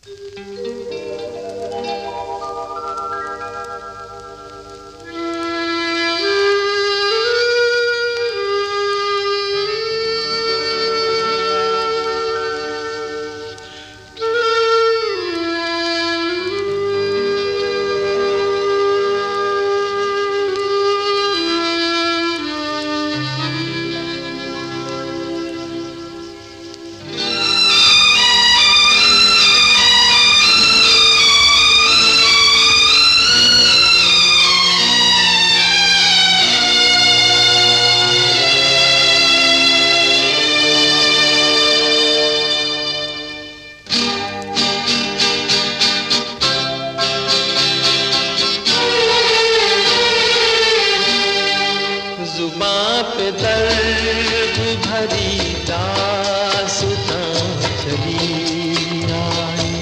जुबां पे दर्द भरी दास्तां चली आई,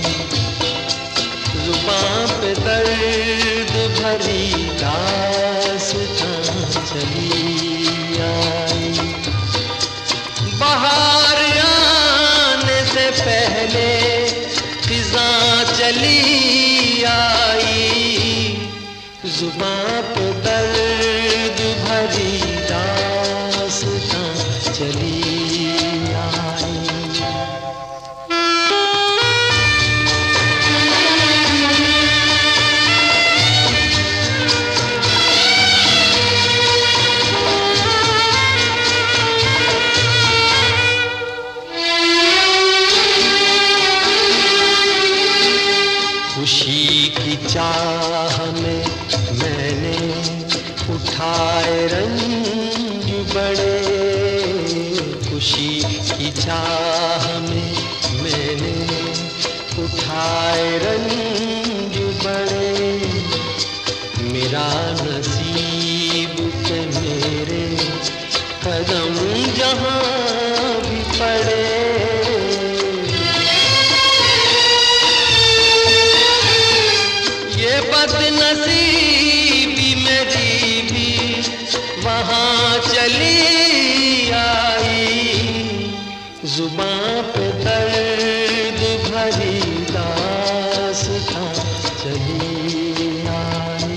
जुबां पे दर्द भरी दास्तां चली आई। बाहर आने से पहले खिज़ां चली आई, जुबां पे दर्द भरी दास्तां चली आई। खुशी की चाह में मैंने उठाए रंग बड़े, खुशी की चाह में मैंने उठाए रंग बड़े। मेरा नसीब के मेरे कदम जहाँ भी पड़े, ये बदनसीबी मेरी भी वहाँ चली आई। जुबां पे दर्द भरी दास्तां चली आई।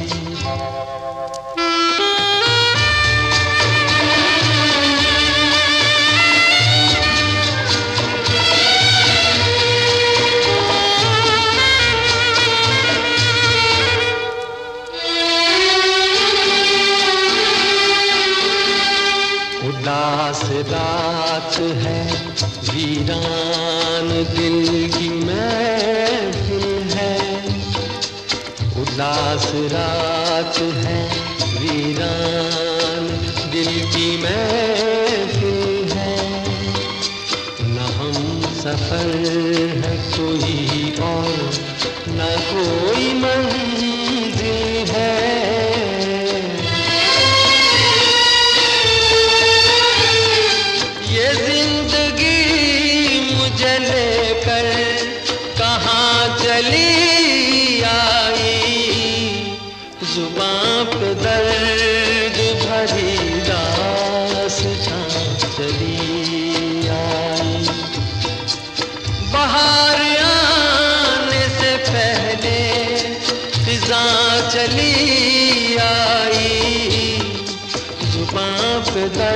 उदास रात है, वीरान दिल की महफिल है, उदास रात है, वीरान दिल की महफिल है। न हम सफर है कोई और न कोई मंजिल है, लेकर कहाँ चली आई। जुबां पे दर्द भरी दास्तां चली आई। बाहर आने से पहले खिज़ां चली आई, जुबां पे दर्द